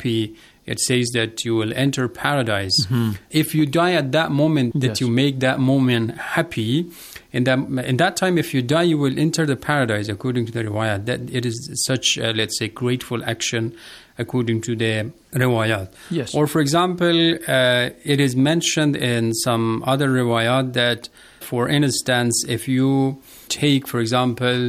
happy, it says that you will enter paradise. If you die at that moment, that you make that moment happy, in that time, if you die, you will enter the paradise, according to the riwayat. That it is such, let's say, grateful action, according to the riwayat. Yes. Or, for example, it is mentioned in some other riwayat that, for instance, if you take, for example,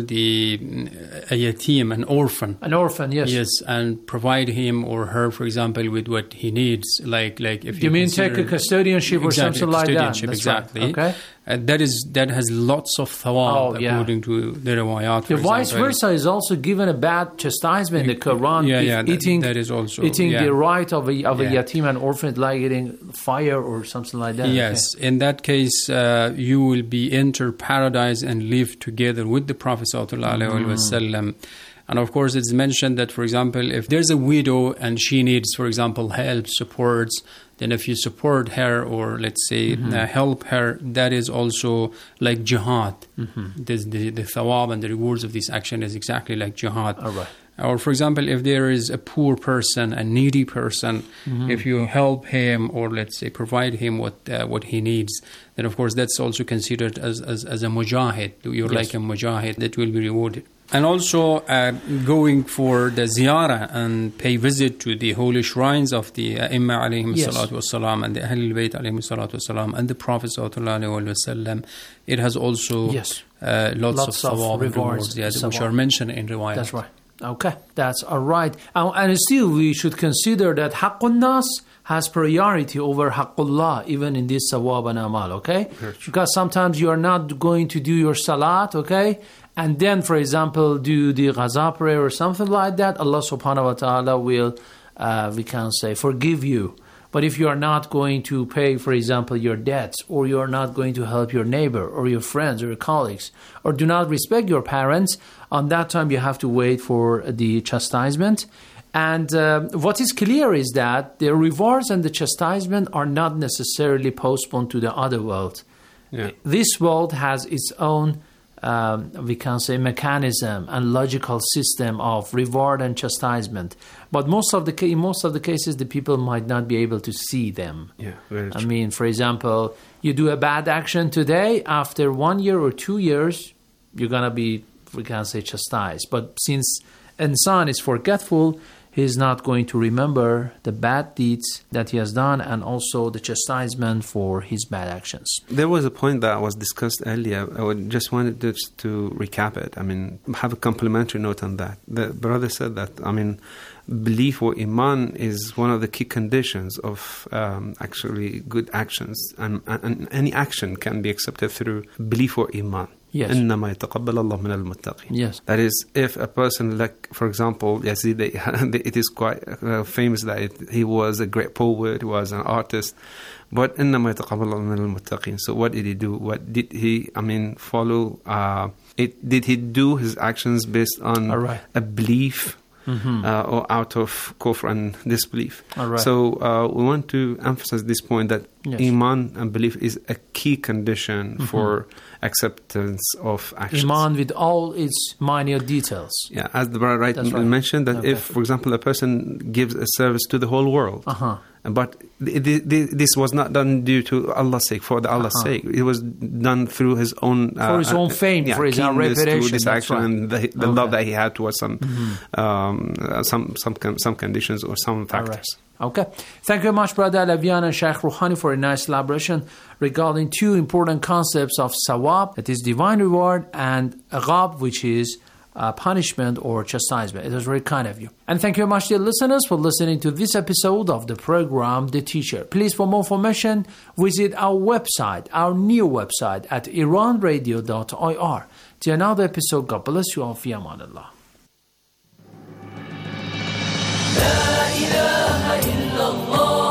a yatim, an orphan. An orphan, yes. Yes, and provide him or her, for example, with what he needs. Like if you mean take a custodianship or something like that? Custodianship, exactly. Right. Okay. That has lots of thawab, according to the riwayat. The vice versa is also given a bad chastisement in the Quran. That is also eating the right of a yatim and orphan, like eating fire or something like that. Yes, in that case, you will be enter paradise and live together with the Prophet ﷺ. And of course, it's mentioned that, for example, if there's a widow and she needs, for example, help, supports, then if you support her or, let's say, help her, that is also like jihad. The thawab and the rewards of this action is exactly like jihad. All right. Or, for example, if there is a poor person, a needy person, if you help him or, let's say, provide him what he needs, then, of course, that's also considered as a mujahid. You're like a mujahid that will be rewarded. And also going for the ziyarah and pay visit to the holy shrines of the Imam alayhim salatu wasalam and the Ahlul Bayt alayhim salatu wasalam and the Prophet sallallahu alayhi wasallam, it has also lots of thawab rewards which are mentioned in riwayat. That's right. Okay, that's all right. And still, we should consider that Haqqun Nas has priority over Haqqullah, even in this Sawab and Amal, okay? Because sometimes you are not going to do your Salat, okay? And then, for example, do the Ghaza prayer or something like that, Allah subhanahu wa ta'ala will, we can say, forgive you. But if you are not going to pay, for example, your debts, or you are not going to help your neighbor or your friends or your colleagues, or do not respect your parents, on that time you have to wait for the chastisement. And what is clear is that the rewards and the chastisement are not necessarily postponed to the other world. Yeah. This world has its own, we can say, mechanism and logical system of reward and chastisement. But in most of the cases, the people might not be able to see them. Yeah, very true. I mean, for example, you do a bad action today, after 1 year or 2 years, you're going to be, we can say, chastised. But since insan is forgetful, he's not going to remember the bad deeds that he has done and also the chastisement for his bad actions. There was a point that was discussed earlier. I just wanted to recap it. I mean, have a complimentary note on that. The brother said that, I mean, belief or iman is one of the key conditions of actually good actions. And any action can be accepted through belief or iman. Yes. إنما يتقبل الله من المتقين. Yes. That is, if a person, like, for example, Yazid, it is quite famous that he was a great poet, he was an artist, but إنما يتقبل الله من المتقين. So what did he do? What did he, follow? Did he do his actions based on a belief? Or out of kufr and disbelief. Right. So we want to emphasize this point that iman and belief is a key condition for acceptance of actions. Iman with all its minute details. Yeah, as the brother mentioned, that if, for example, a person gives a service to the whole world, but this was not done due to Allah's sake, for Allah's sake. It was done through his own... for his own fame, for his own reputation. This action and the love that he had towards some conditions or some factors. Okay. Thank you very much, Brother Alavian and Sheikh Rouhani, for a nice elaboration regarding two important concepts of sawab, that is divine reward, and ghab, which is punishment or chastisement. It was very kind of you. And thank you very much, dear listeners, for listening to this episode of the program, The Teacher. Please, for more information, visit our website, our new website at iranradio.ir. Till another episode, God bless you all. Fi amanillah. La ilaha illallah.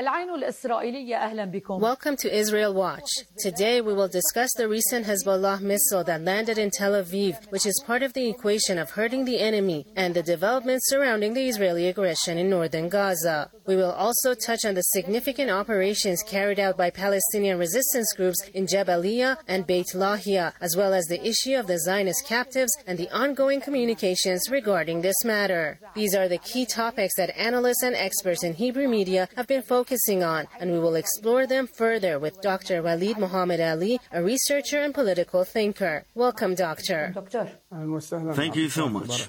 Welcome to Israel Watch. Today we will discuss the recent Hezbollah missile that landed in Tel Aviv, which is part of the equation of hurting the enemy, and the developments surrounding the Israeli aggression in northern Gaza. We will also touch on the significant operations carried out by Palestinian resistance groups in Jabaliyah and Beit Lahia, as well as the issue of the Zionist captives and the ongoing communications regarding this matter. These are the key topics that analysts and experts in Hebrew media have been focusing on, and we will explore them further with Dr. Walid Muhammad Ali, a researcher and political thinker. Welcome, Doctor. Thank you so much.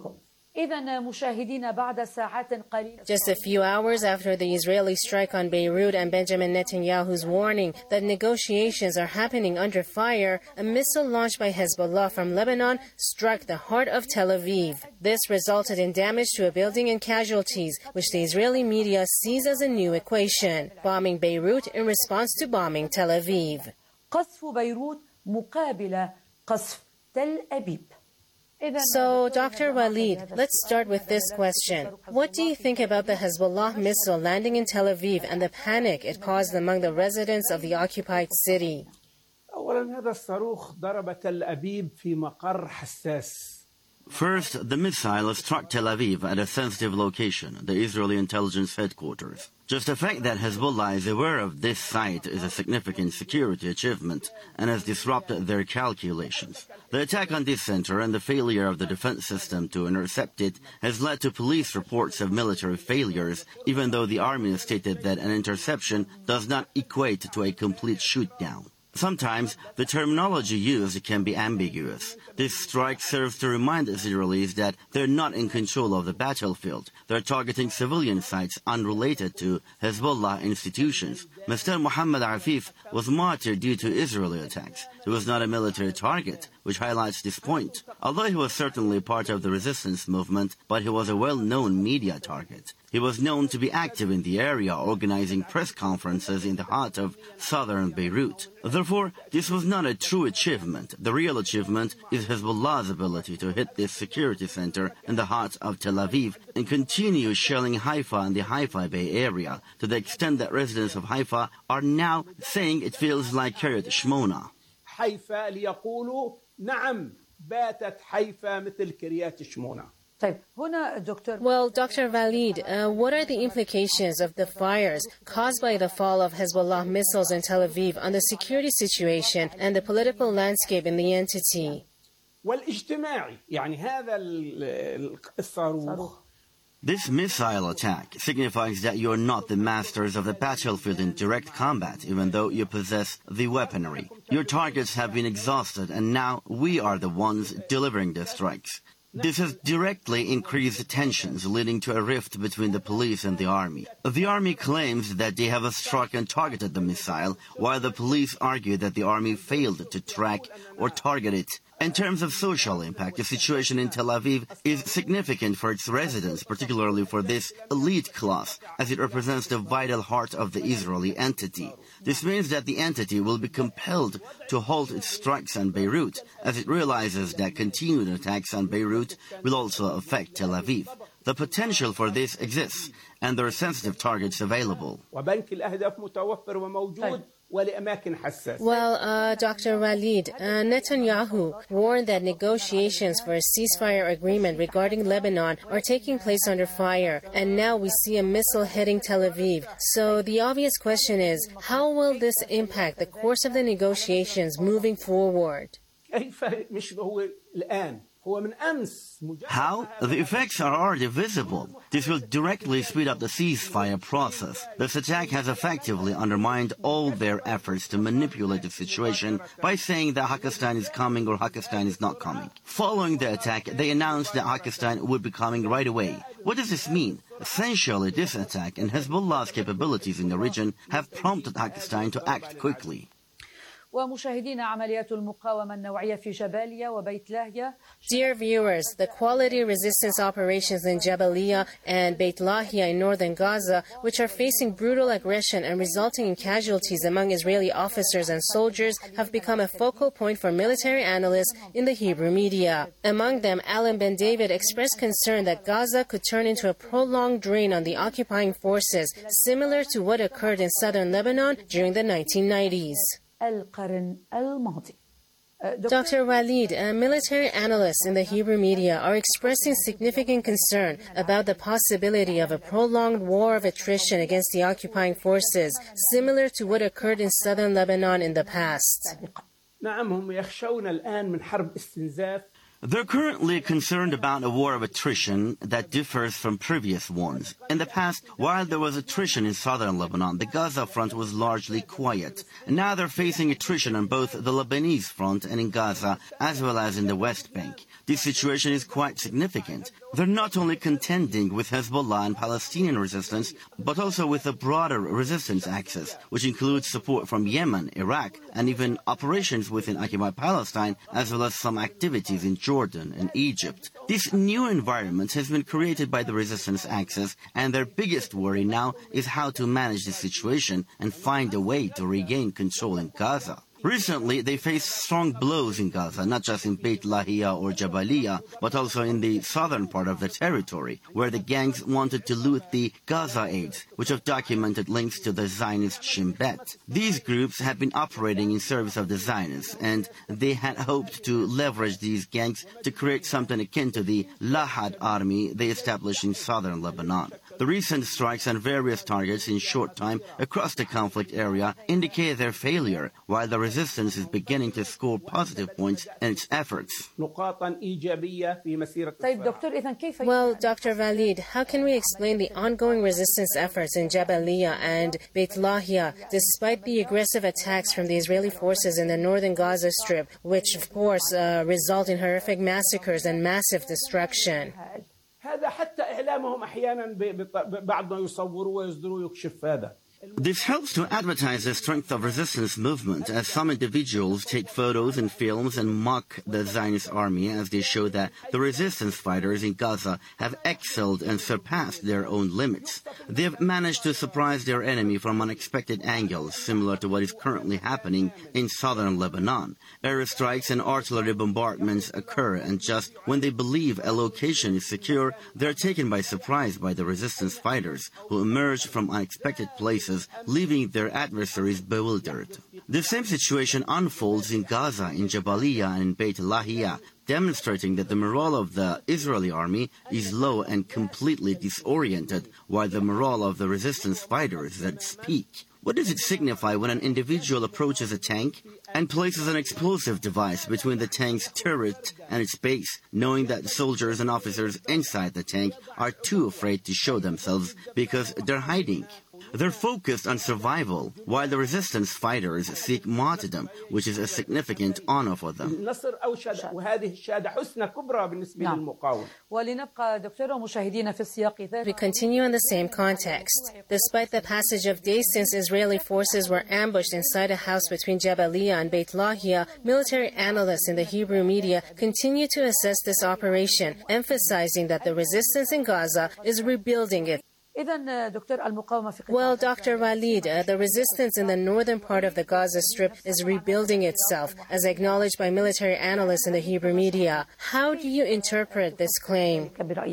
Just a few hours after the Israeli strike on Beirut and Benjamin Netanyahu's warning that negotiations are happening under fire, a missile launched by Hezbollah from Lebanon struck the heart of Tel Aviv. This resulted in damage to a building and casualties, which the Israeli media sees as a new equation, bombing Beirut in response to bombing Tel Aviv. قصف بيروت مقابل قصف تل أبيب. So, Dr. Walid, let's start with this question. What do you think about the Hezbollah missile landing in Tel Aviv and the panic it caused among the residents of the occupied city? أولاً هذا الصاروخ ضرب تل أبيب في مقر حساس. First, the missile struck Tel Aviv at a sensitive location, the Israeli intelligence headquarters. Just the fact that Hezbollah is aware of this site is a significant security achievement and has disrupted their calculations. The attack on this center and the failure of the defense system to intercept it has led to police reports of military failures, even though the army has stated that an interception does not equate to a complete shoot-down. Sometimes the terminology used can be ambiguous. This strike serves to remind Israelis that they're not in control of the battlefield. They're targeting civilian sites unrelated to Hezbollah institutions. Mr. Muhammad Afif was martyred due to Israeli attacks. He was not a military target, which highlights this point. Although he was certainly part of the resistance movement, but he was a well-known media target. He was known to be active in the area, organizing press conferences in the heart of southern Beirut. Therefore, this was not a true achievement. The real achievement is Hezbollah's ability to hit this security center in the heart of Tel Aviv and continue shelling Haifa and the Haifa Bay area to the extent that residents of Haifa are now saying it feels like Kiryat Shmona. حيفا ليقولوا نعم باتت حيفا مثل كريات شمونة. Well, Dr. Walid, what are the implications of the fires caused by the fall of Hezbollah missiles in Tel Aviv on the security situation and the political landscape in the entity? والاجتماعي يعني هذا الصاروخ. This missile attack signifies that you're not the masters of the battlefield in direct combat, even though you possess the weaponry. Your targets have been exhausted, and now we are the ones delivering the strikes. This has directly increased tensions, leading to a rift between the police and the army. The army claims that they have struck and targeted the missile, while the police argue that the army failed to track or target it. In terms of social impact, the situation in Tel Aviv is significant for its residents, particularly for this elite class, as it represents the vital heart of the Israeli entity. This means that the entity will be compelled to halt its strikes on Beirut, as it realizes that continued attacks on Beirut will also affect Tel Aviv. The potential for this exists, and there are sensitive targets available. Well, Dr. Walid, Netanyahu warned that negotiations for a ceasefire agreement regarding Lebanon are taking place under fire, and now we see a missile hitting Tel Aviv. So the obvious question is, how will this impact the course of the negotiations moving forward? How? The effects are already visible. This will directly speed up the ceasefire process. This attack has effectively undermined all their efforts to manipulate the situation by saying that Hakistan is coming or Hakistan is not coming. Following the attack, they announced that Hakistan would be coming right away. What does this mean? Essentially, this attack and Hezbollah's capabilities in the region have prompted Hakistan to act quickly. ومشاهدينا عمليات المقاومة النوعية في جباليا وبيت لاهيا. Dear viewers, the quality resistance operations in Jabalia and Beit Lahia in northern Gaza, which are facing brutal aggression and resulting in casualties among Israeli officers and soldiers, have become a focal point for military analysts in the Hebrew media. Among them, Alan Ben David expressed concern that Gaza could turn into a prolonged drain on the occupying forces, similar to what occurred in southern Lebanon during the 1990s. القرن الماضي. Dr. Walid, military analysts in the Hebrew media are expressing significant concern about the possibility of a prolonged war of attrition against the occupying forces, similar to what occurred in southern Lebanon in the past. نعم هم يخشون الآن من حرب استنزاف. They're currently concerned about a war of attrition that differs from previous ones. In the past, while there was attrition in southern Lebanon, the Gaza front was largely quiet. And now they're facing attrition on both the Lebanese front and in Gaza, as well as in the West Bank. This situation is quite significant. They're not only contending with Hezbollah and Palestinian resistance, but also with a broader resistance axis, which includes support from Yemen, Iraq, and even operations within occupied Palestine, as well as some activities in Jordan and Egypt. This new environment has been created by the resistance axis, and their biggest worry now is how to manage the situation and find a way to regain control in Gaza. Recently, they faced strong blows in Gaza, not just in Beit Lahia or Jabalia, but also in the southern part of the territory, where the gangs wanted to loot the Gaza aids, which have documented links to the Zionist Shin Bet. These groups have been operating in service of the Zionists, and they had hoped to leverage these gangs to create something akin to the Lahad army they established in southern Lebanon. The recent strikes on various targets in short time across the conflict area indicate their failure, while the resistance is beginning to score positive points in its efforts. Well, Dr. Walid, how can we explain the ongoing resistance efforts in Jabalia and Beit Lahia, despite the aggressive attacks from the Israeli forces in the northern Gaza Strip, which, of course, result in horrific massacres and massive destruction? هذا حتى إعلامهم أحيانا بعد ما يصوروا ويصدروا يكشف هذا. This helps to advertise the strength of resistance movement, as some individuals take photos and films and mock the Zionist army as they show that the resistance fighters in Gaza have excelled and surpassed their own limits. They have managed to surprise their enemy from unexpected angles, similar to what is currently happening in southern Lebanon. Airstrikes and artillery bombardments occur, and just when they believe a location is secure, they are taken by surprise by the resistance fighters, who emerge from unexpected places, leaving their adversaries bewildered. The same situation unfolds in Gaza, in Jabalia and in Beit Lahia, demonstrating that the morale of the Israeli army is low and completely disoriented, while the morale of the resistance fighters is at its peak. What does it signify when an individual approaches a tank and places an explosive device between the tank's turret and its base, knowing that the soldiers and officers inside the tank are too afraid to show themselves because they're hiding? They're focused on survival, while the resistance fighters seek martyrdom, which is a significant honor for them. We continue in the same context. Despite the passage of days since Israeli forces were ambushed inside a house between Jabalia and Beit Lahia, military analysts in the Hebrew media continue to assess this operation, emphasizing that the resistance in Gaza is rebuilding it. Well, Dr. Walid, the resistance in the northern part of the Gaza Strip is rebuilding itself, as acknowledged by military analysts in the Hebrew media. How do you interpret this claim?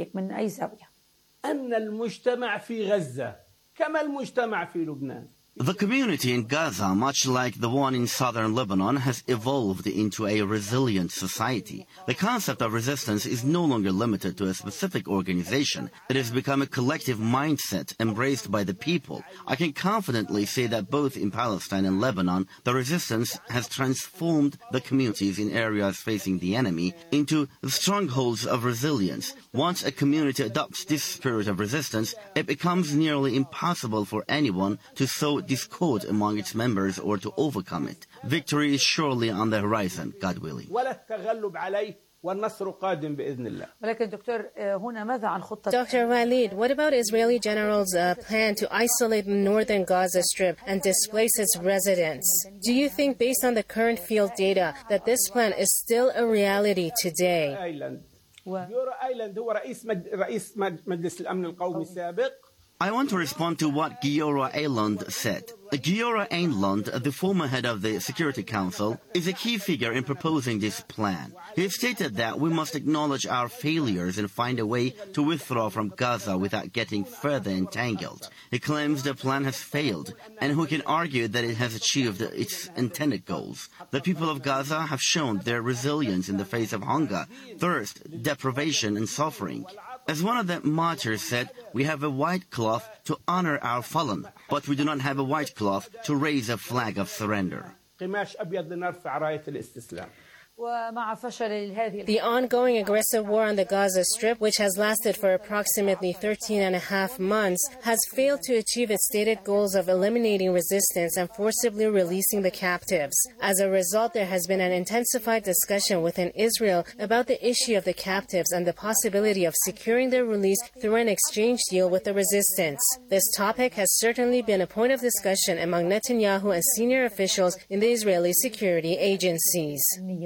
أن المجتمع في غزة كما المجتمع في لبنان. The community in Gaza, much like the one in southern Lebanon, has evolved into a resilient society. The concept of resistance is no longer limited to a specific organization. It has become a collective mindset embraced by the people. I can confidently say that both in Palestine and Lebanon, the resistance has transformed the communities in areas facing the enemy into strongholds of resilience. Once a community adopts this spirit of resistance, it becomes nearly impossible for anyone to sow discord among its members or to overcome it. Victory is surely on the horizon, God willing. والنصر قادم بإذن الله. ولكن دكتور هنا ماذا عن خطة Dr. Walid, what about Israeli generals' plan to isolate the northern Gaza Strip and displace its residents? Do you think, based on the current field data, that this plan is still a reality today? يورو آيلاند هو رئيس مجلس الأمن القومي السابق. I want to respond to what Giora Eiland said. Giora Eiland, the former head of the Security Council, is a key figure in proposing this plan. He stated that we must acknowledge our failures and find a way to withdraw from Gaza without getting further entangled. He claims the plan has failed, and who can argue that it has achieved its intended goals. The people of Gaza have shown their resilience in the face of hunger, thirst, deprivation, and suffering. As one of the martyrs said, we have a white cloth to honor our fallen, but we do not have a white cloth to raise a flag of surrender. قماش أبيض لنرفع راية الاستسلام. The ongoing aggressive war on the Gaza Strip, which has lasted for approximately 13 and a half months, has failed to achieve its stated goals of eliminating resistance and forcibly releasing the captives. As a result, there has been an intensified discussion within Israel about the issue of the captives and the possibility of securing their release through an exchange deal with the resistance. This topic has certainly been a point of discussion among Netanyahu and senior officials in the Israeli security agencies.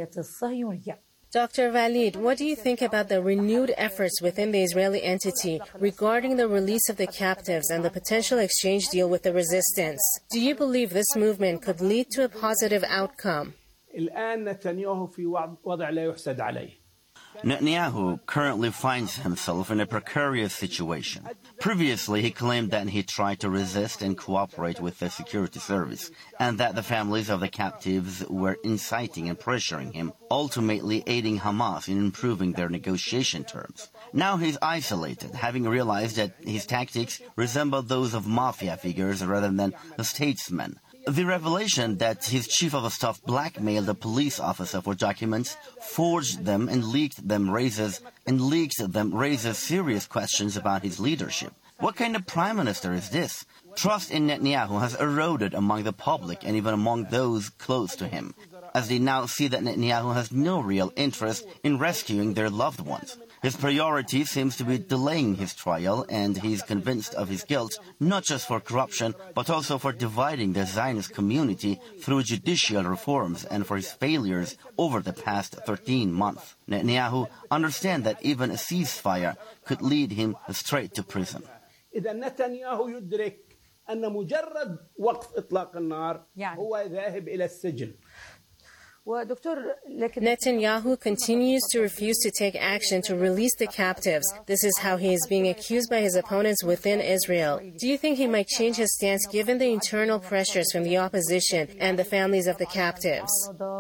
Dr. Walid, what do you think about the renewed efforts within the Israeli entity regarding the release of the captives and the potential exchange deal with the resistance? Do you believe this movement could lead to a positive outcome? الآن نتنياهو في وضع لا يحسد عليه. Netanyahu currently finds himself in a precarious situation. Previously, he claimed that he tried to resist and cooperate with the security service, and that the families of the captives were inciting and pressuring him, ultimately aiding Hamas in improving their negotiation terms. Now he's isolated, having realized that his tactics resemble those of mafia figures rather than the statesmen. The revelation that his chief of staff blackmailed a police officer for documents, forged them and leaked them raises serious questions about his leadership. What kind of prime minister is this? Trust in Netanyahu has eroded among the public and even among those close to him, as they now see that Netanyahu has no real interest in rescuing their loved ones. His priority seems to be delaying his trial, and he's convinced of his guilt, not just for corruption, but also for dividing the Zionist community through judicial reforms and for his failures over the past 13 months. Netanyahu understands that even a ceasefire could lead him straight to prison. إذا نتنياهو يدرك أن مجرد وقف إطلاق النار هو ذاهب إلى السجن. Netanyahu continues to refuse to take action to release the captives. This is how he is being accused by his opponents within Israel. Do you think he might change his stance given the internal pressures from the opposition and the families of the captives?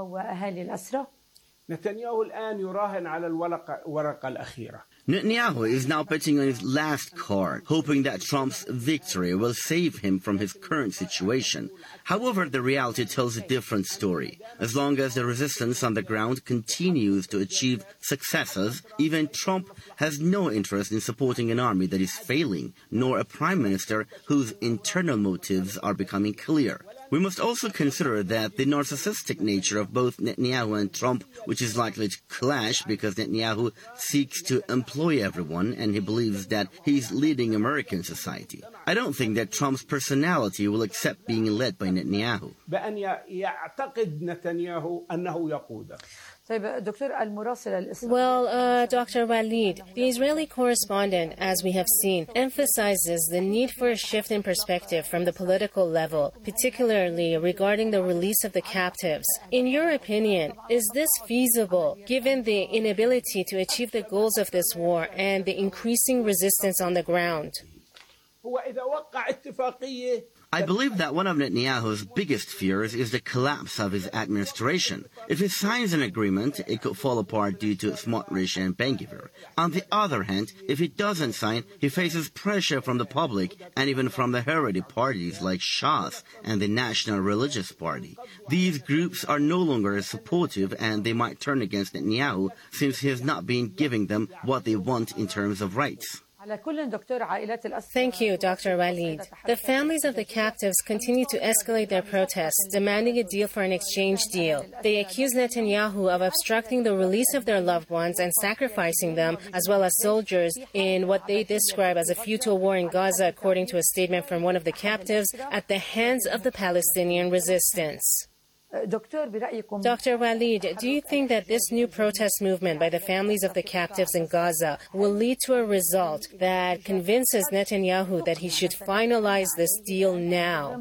نتنياهو الآن يراهن على الورقة الأخيرة. Netanyahu is now betting on his last card, hoping that Trump's victory will save him from his current situation. However, the reality tells a different story. As long as the resistance on the ground continues to achieve successes, even Trump has no interest in supporting an army that is failing, nor a prime minister whose internal motives are becoming clear. We must also consider that the narcissistic nature of both Netanyahu and Trump, which is likely to clash because Netanyahu seeks to employ everyone and he believes that he's leading American society. I don't think that Trump's personality will accept being led by Netanyahu. بأن يعتقد نتنياهو أنه يقوده. Well, Dr. Walid, the Israeli correspondent, as we have seen, emphasizes the need for a shift in perspective from the political level, particularly regarding the release of the captives. In your opinion, is this feasible, given the inability to achieve the goals of this war and the increasing resistance on the ground? I believe that one of Netanyahu's biggest fears is the collapse of his administration. If he signs an agreement, it could fall apart due to Smotrich and Ben-Gvir. On the other hand, if he doesn't sign, he faces pressure from the public and even from the Haredi parties like Shas and the National Religious Party. These groups are no longer as supportive and they might turn against Netanyahu since he has not been giving them what they want in terms of rights. Thank you, Dr. Walid. The families of the captives continue to escalate their protests, demanding a deal for an exchange deal. They accuse Netanyahu of obstructing the release of their loved ones and sacrificing them, as well as soldiers, in what they describe as a futile war in Gaza, according to a statement from one of the captives, at the hands of the Palestinian resistance. Dr. Walid, do you think that this new protest movement by the families of the captives in Gaza will lead to a result that convinces Netanyahu that he should finalize this deal now?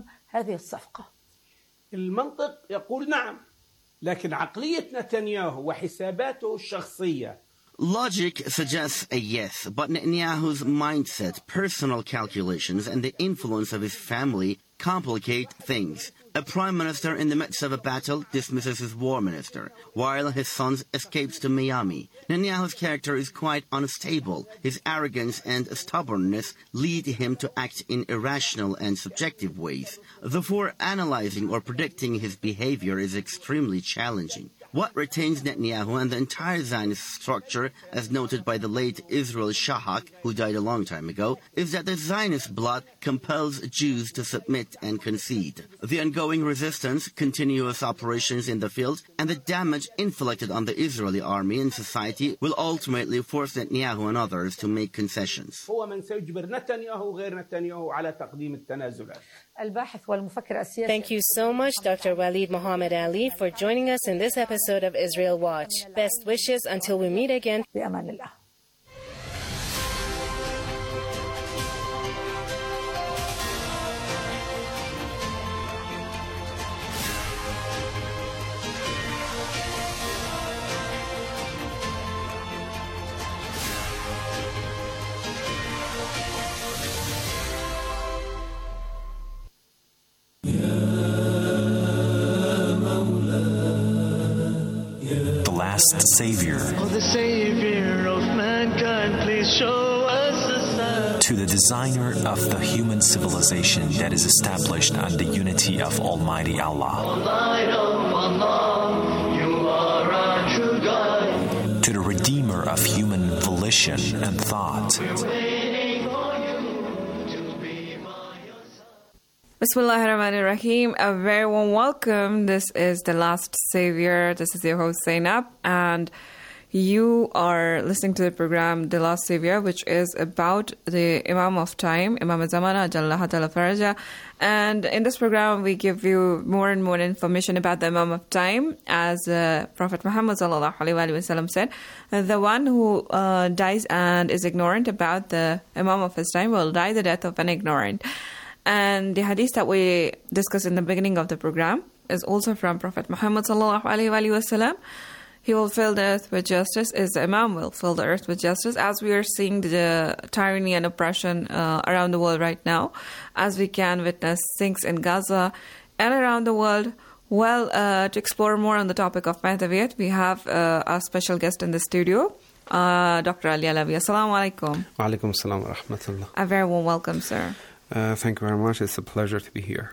المنطق يقول نعم، لكن عقلية نتنياهو وحساباته الشخصية. Logic suggests a yes, but Netanyahu's mindset, personal calculations, and the influence of his family complicate things. A prime minister in the midst of a battle dismisses his war minister, while his son escapes to Miami. Netanyahu's character is quite unstable. His arrogance and stubbornness lead him to act in irrational and subjective ways. Therefore, analyzing or predicting his behavior is extremely challenging. What retains Netanyahu and the entire Zionist structure, as noted by the late Israel Shahak, who died a long time ago, is that the Zionist blood compels Jews to submit and concede. The ongoing resistance, continuous operations in the field, and the damage inflicted on the Israeli army and society will ultimately force Netanyahu and others to make concessions. Thank you so much, Dr. Walid Muhammad Ali, for joining us in this episode of Israel Watch. Best wishes until we meet again. Savior. Oh, the Savior of mankind, please show us a sign. To the designer of the human civilization that is established on the unity of Almighty Allah. O light of Allah, you are our true guide. To the redeemer of human volition and thought. We're waiting for you to be by your side. Bismillahirrahmanirrahim. A very warm welcome. This is The Last Savior. This is your host Zainab, and you are listening to the program The Last Savior, which is about the Imam of Time, Imam al-Zamana, Jalla Ta'ala Faraja. And in this program, we give you more and more information about the Imam of Time. As Prophet Muhammad sallallahu alaihi wasallam said, the one who dies and is ignorant about the Imam of his time will die the death of an ignorant. And the hadith that we discussed in the beginning of the program is also from Prophet Muhammad sallallahu alaihi wasallam. He will fill the earth with justice, as the Imam will fill the earth with justice, as we are seeing the tyranny and oppression around the world right now, as we can witness things in Gaza and around the world. Well, to explore more on the topic of Mahdaviyat, we have our special guest in the studio, Dr. Ali Alavi. Assalamu alaikum. Wa alaikum assalam wa rahmatullah. A very warm welcome, sir. Thank you very much. It's a pleasure to be here.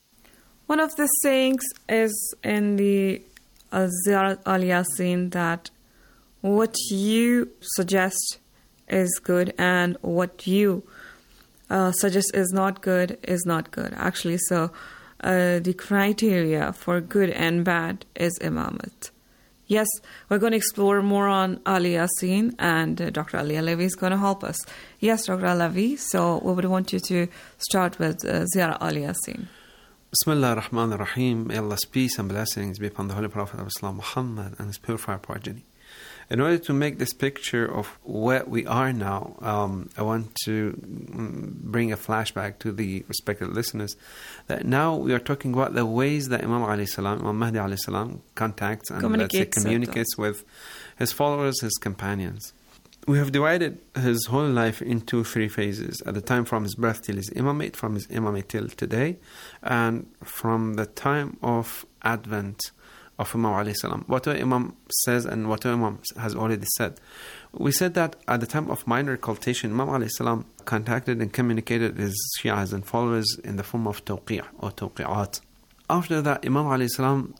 One of the sayings is in the Ziyarat al-Yasin that what you suggest is good and what you suggest is not good. Actually, so the criteria for good and bad is imamat. Yes, we're going to explore more on Ali Yasin, and Dr. Ali Alavi is going to help us. Yes, Dr. Alavi, so we would want you to start with Ziyarat Ali Yasin. Bismillah ar-Rahman ar-Rahim. May Allah's peace and blessings be upon the Holy Prophet of Islam, Muhammad, and his purified progeny. In order to make this picture of where we are now, I want to bring a flashback to the respected listeners that now we are talking about the ways that Imam Mahdi alayhi salam contacts and communicates with his followers, his companions. We have divided his whole life into three phases. At the time from his birth till his imamate, from his imamate till today, and from the time of Advent of Imam alayhi salam. What the Imam says and what the Imam has already said. We said that at the time of minor cultation, Imam alayhi salam contacted and communicated his Shias and followers in the form of tawqi' or tawqi'at. After that, Imam alayhi salam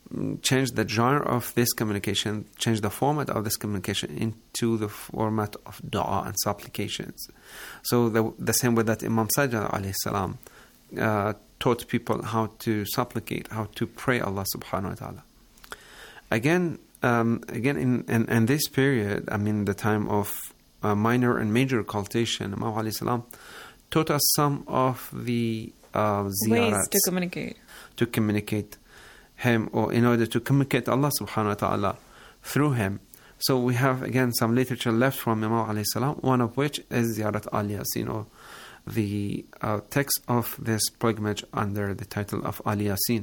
changed the genre of this communication, changed the format of this communication into the format of dua and supplications. So the same way that Imam Sajjad alayhi salam taught people how to supplicate, how to pray Allah subhanahu wa ta'ala. Again, in this period, the time of minor and major occultation, Imam alayhi salam taught us some of the ways to communicate him, or in order to communicate Allah subhanahu wa ta'ala through him. So we have again some literature left from Imam alayhi salam, one of which is Ziyarat al-Yasin, or the text of this pilgrimage under the title of al-Yasin.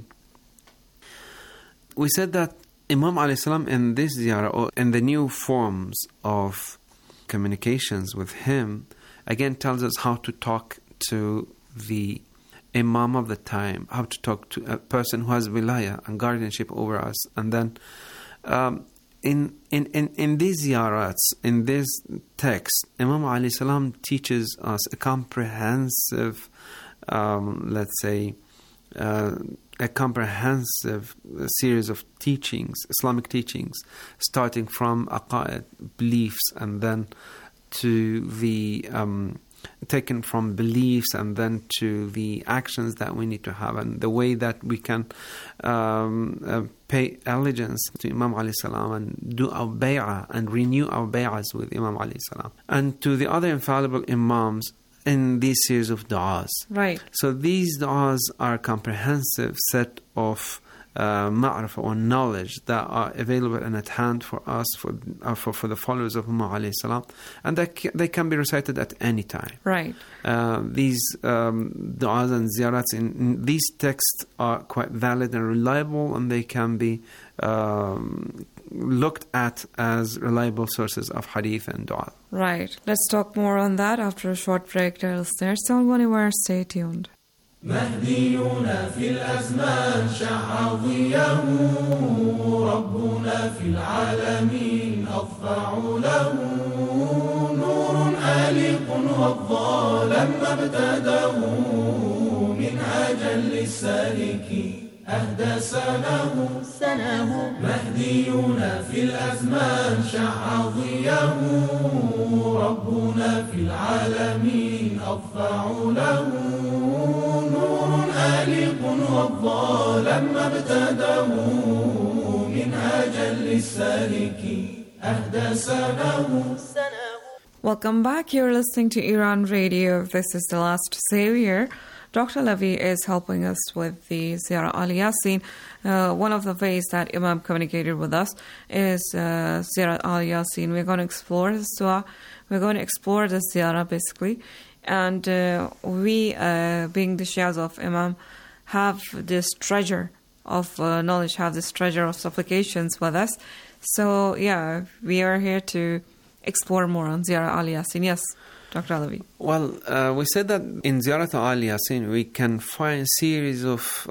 We said that Imam alayhi salam in this ziyarah, or in the new forms of communications with him, again tells us how to talk to the Imam of the time, how to talk to a person who has wilaya and guardianship over us. And then in these ziyarats, in this text, Imam alayhi salam teaches us a comprehensive, a comprehensive series of teachings, Islamic teachings, starting from aqaid, beliefs, and then to the taken from beliefs and then to the actions that we need to have, and the way that we can pay allegiance to Imam alayhi salam and do our bay'ah and renew our bay'ahs with Imam alayhi salam, and to the other infallible imams in these series of du'as. Right. So these du'as are a comprehensive set of ma'rifah or knowledge that are available and at hand for us, for the followers of Imam alayhi salam, and they can be recited at any time. Right. These du'as and ziyarats in these texts are quite valid and reliable, and they can be looked at as reliable sources of hadith and du'a. Right. Let's talk more on that after a short break, dear listeners. Don't go anywhere. Stay tuned. مهديون في الأزمان شع ضيه ربنا في العالمين أضفع له نور آلق وضى لما ابتداه منهاجا للسالكين أهدى سناه مهديون في الأزمان شع ضيه ربنا في العالمين أضفع له نور آلق وضى لما ابتداه منهاجا للسالكين أهدى سناه. Welcome back. You're listening to Iran Radio. This is The Last Savior. Dr. Lavi is helping us with the Ziyarah al-Yasin. One of the ways that Imam communicated with us is Ziyarah al-Yasin. We're going to explore this dua. We're going to explore the Ziyarah basically. And we, being the Shias of Imam, have this treasure of knowledge, have this treasure of supplications with us. So, yeah, we are here to explore more on Ziyarah al-Yasin. Yes, Dr. Alavi. Well, we said that in Ziyarah al-Yasin we can find a series of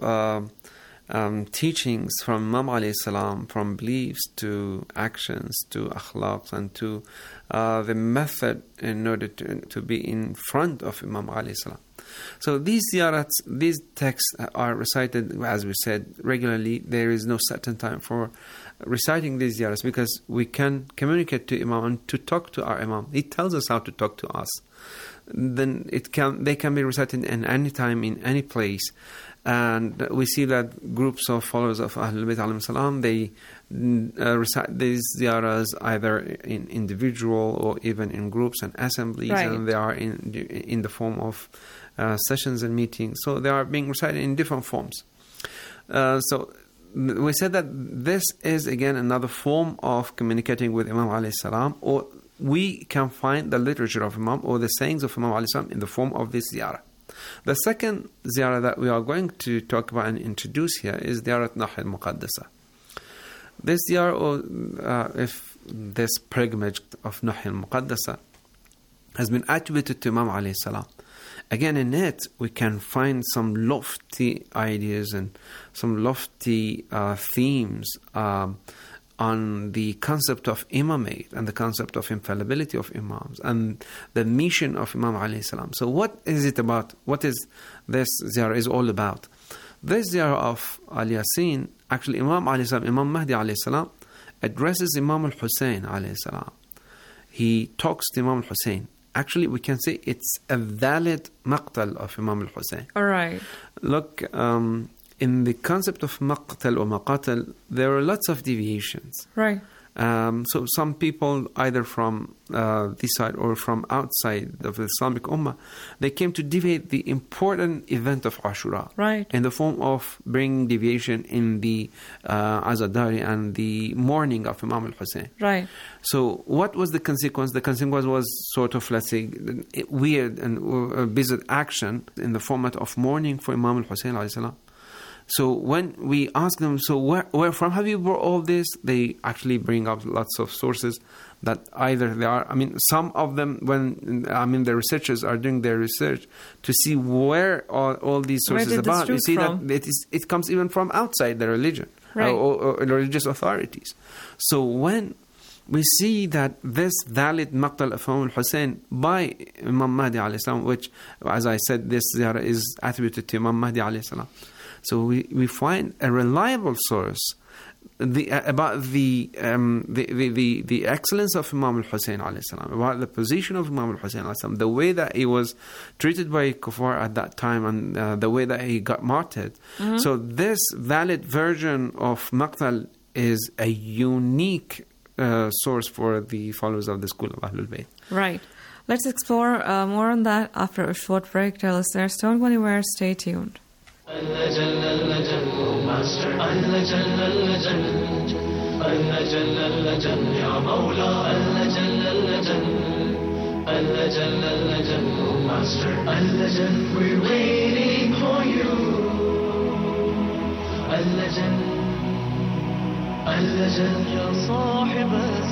teachings from Imam alayhi salam, from beliefs to actions to akhlaq and to the method in order to be in front of Imam alayhi salam. So these ziyarats, these texts are recited, as we said, regularly. There is no certain time for reciting these ziyarats because we can communicate to Imam and to talk to our Imam. He tells us how to talk to us. Then they can be recited in any time, in any place. And we see that groups of followers of Ahlul Bayt alayhim salam, they recite these ziyaras either in individual or even in groups and assemblies, right. And they are in the form of sessions and meetings. So they are being recited in different forms. So we said that this is again another form of communicating with Imam alayhi salam, or we can find the literature of Imam or the sayings of Imam alayhi salam in the form of this ziyarah. The second ziyarah that we are going to talk about and introduce here is Ziyarat Nahl al-Muqaddasa. This ziyarah, or if this pilgrimage of Nahl al-Muqaddasa, has been attributed to Imam alayhi salam. Again, in it, we can find some lofty ideas and some lofty themes on the concept of imamate and the concept of infallibility of imams and the mission of Imam alayhi salam. So what is it about? What is this ziyarah is all about? this ziyarah of Al-Yasin, actually Imam Mahdi alayhi salam addresses Imam al-Hussein alayhi salam. He talks to Imam al-Hussein. Actually, we can say it's a valid maqtal of Imam al-Hussein. All right. Look, in the concept of maqtal or maqatal, there are lots of deviations. Right. So some people, either from this side or from outside of the Islamic Ummah, they came to deviate the important event of Ashura. Right. In the form of bringing deviation in the Azadari and the mourning of Imam al-Hussein. Right. So what was the consequence? The consequence was sort of, let's say, weird and bizarre action in the format of mourning for Imam al-Hussein alayhi salam. So when we ask them, so where from have you brought all this? They actually bring up lots of sources that either they are, some of them, the researchers are doing their research to see where all these sources about. You see that it comes even from outside the religion, right, or religious authorities. So when we see that this valid maqtal of Imam al-Hussein by Imam Mahdi alayhi salam, which, as I said, this ziyarah is attributed to Imam Mahdi alayhi salam. So we find a reliable source about the excellence of Imam al-Hussein alayhi salam, about the position of Imam al-Hussein alayhi salam, the way that he was treated by kuffar at that time, and the way that he got martyred. Mm-hmm. So this valid version of maqtal is a unique source for the followers of the school of Ahlul Bayt. Right. Let's explore more on that after a short break. Dear listeners, don't go anywhere. Stay tuned. We're waiting for you. اللجن يا صاحب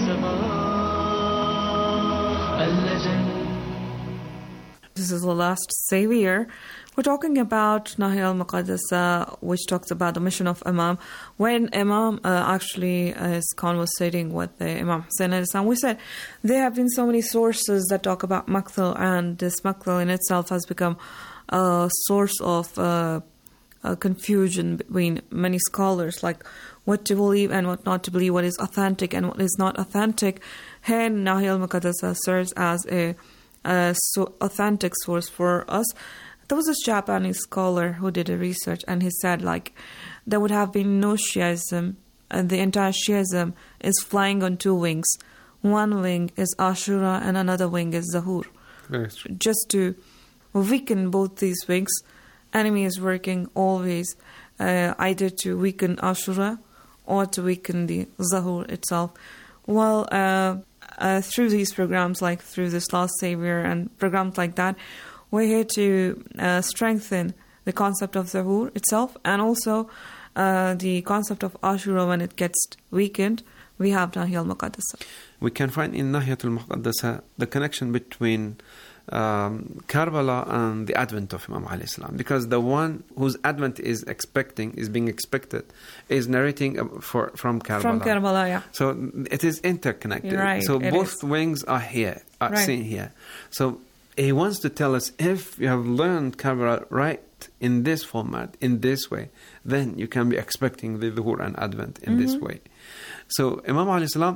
الزمان اللجن. This is the last savior. We're talking about Nahi al-Muqaddasa, which talks about the mission of Imam. When Imam actually is conversating with the Imam Hussein alayhi salam, we said there have been so many sources that talk about maqtal, and this maqtal in itself has become a source of confusion between many scholars, like what to believe and what not to believe, what is authentic and what is not authentic. Here, Nahi al-Muqaddasa serves as a authentic source for us. There was this Japanese scholar who did a research, and he said, there would have been no Shiism, and the entire Shiism is flying on two wings. One wing is Ashura, and another wing is Zuhur. Just to weaken both these wings, enemy is working always either to weaken Ashura or to weaken the Zuhur itself. Well, through these programs, like through this Last Savior and programs like that, we're here to strengthen the concept of Zuhur itself, and also the concept of Ashura when it gets weakened. We have Nahi al-Muqaddasa. We can find in Nahi al-Muqaddasa the connection between Karbala and the advent of Imam alayhi salam, because the one whose advent is being expected, is narrating from Karbala. From Karbala, yeah. So it is interconnected. Right, so both wings are here, seen here. So he wants to tell us, if you have learned Karbala right in this format, in this way, then you can be expecting the Dhuhr and Advent in this way. So Imam alayhi salam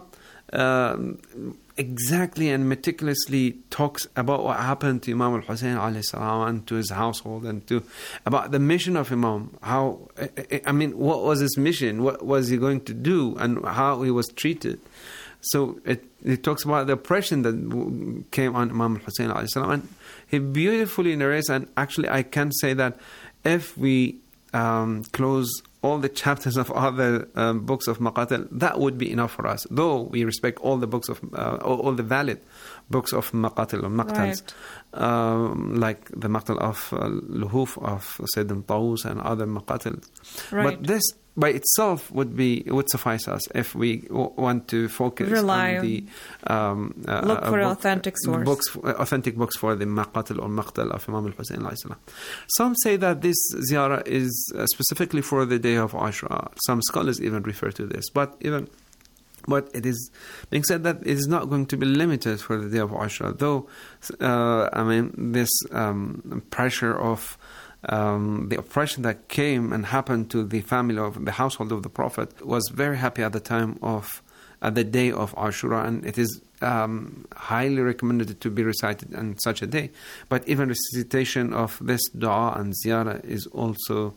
exactly and meticulously talks about what happened to Imam al-Hussein alayhi salam and to his household, and about the mission of Imam. What was his mission? What was he going to do? And how he was treated. So it talks about the oppression that came on Imam al-Hussein alayhi salam, and he beautifully narrates. And actually, I can say that if we close all the chapters of other books of Maqatil, that would be enough for us. Though we respect all the books of all the valid books of Maqatil or Maqtals, like the Maqtal of Luhuf of Sayyidina Tawus and other Maqatil. But this by itself would suffice us if we want to focus on the look for authentic source. Authentic books for the Maqatil or Maqtal of Imam al-Hussein alayhi salam. Some say that this ziyarah is specifically for the day of Ashura. Some scholars even refer to this, but it is being said that it is not going to be limited for the day of Ashura. Though, this pressure of the oppression that came and happened to the family of the household of the Prophet, was very happy at the day of Ashura, and it is highly recommended to be recited on such a day. But even recitation of this dua and ziyarah is also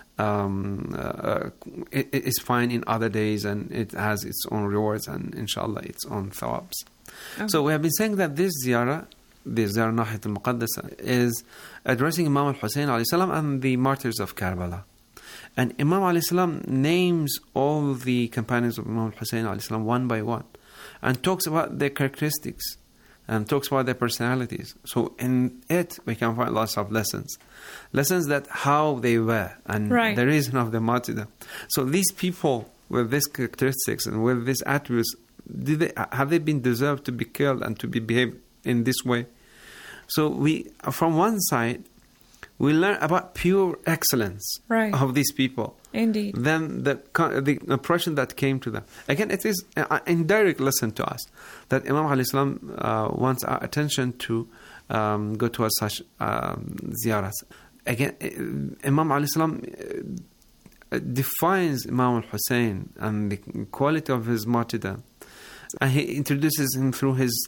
it is fine in other days, and it has its own rewards and inshallah its own thawabs. Okay. So we have been saying that this ziyarah, the Ziyarah Nahiyat al-Muqaddasa, is addressing Imam al-Hussein alayhi salam and the martyrs of Karbala. And Imam alayhi salam names all the companions of Imam al-Hussein alayhi salam one by one, and talks about their characteristics and talks about their personalities. So in it we can find lots of lessons that how they were and the reason of the martyrdom. So these people with these characteristics and with these attributes, have they been deserved to be killed and to be behaved in this way? So we, from one side, we learn about pure excellence of these people. Indeed. Then the oppression that came to them. Again, it is an indirect lesson to us that Imam alayhi salam wants our attention to go towards such ziyaras. Again, Imam alayhi salam defines Imam al-Hussein and the quality of his martyrdom. And he introduces him through his